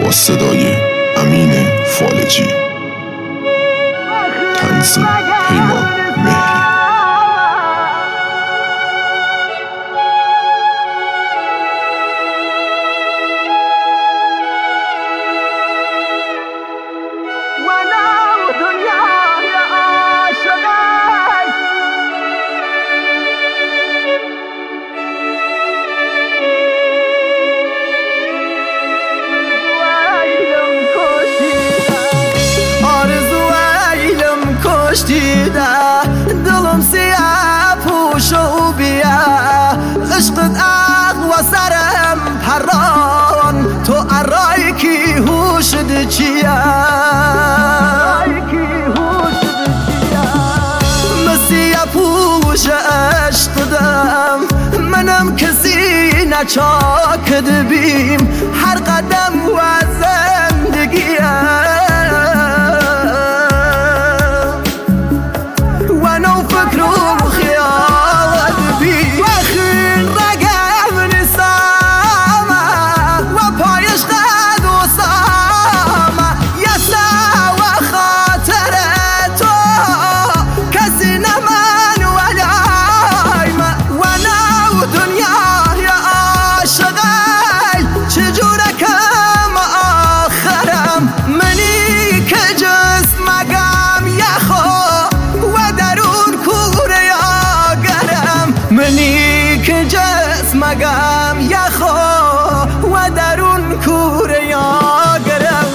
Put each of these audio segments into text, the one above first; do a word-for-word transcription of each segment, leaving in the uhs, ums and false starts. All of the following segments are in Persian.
با صدای امین فالجی، تنظیم پیمان مهری. دلم سیاه پوش و بیا، عشقت اقوى سرم پران، تو ارای کی هوشد چیا، مسیح پوش عشق دم منم کسی نچاکد بیم، هر قدم و زندگیم مگم یخو و درون کوره یا گرم،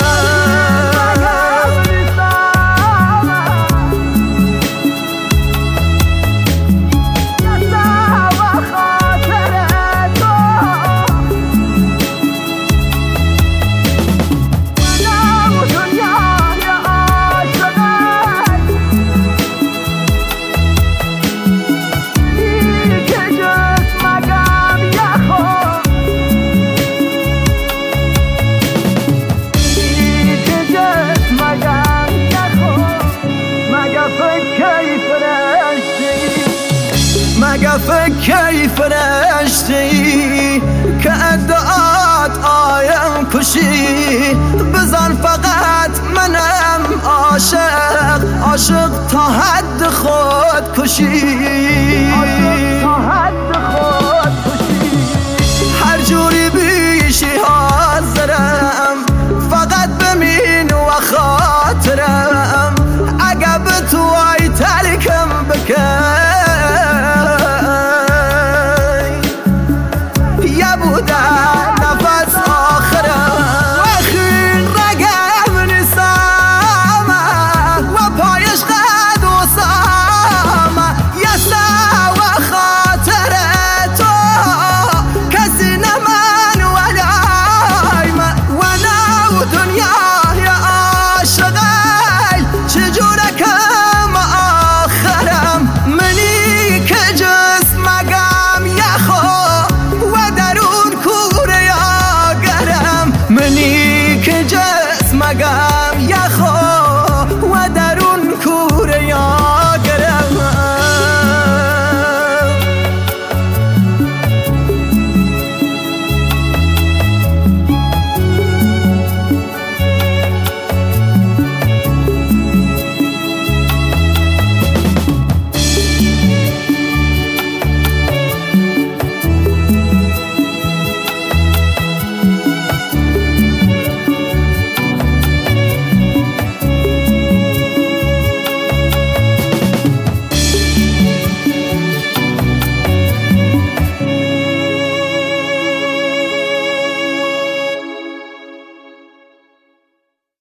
مگه فکری فرشتی که ادعات آیم کشی، بزن فقط منم عاشق، عاشق تا حد خود کشی.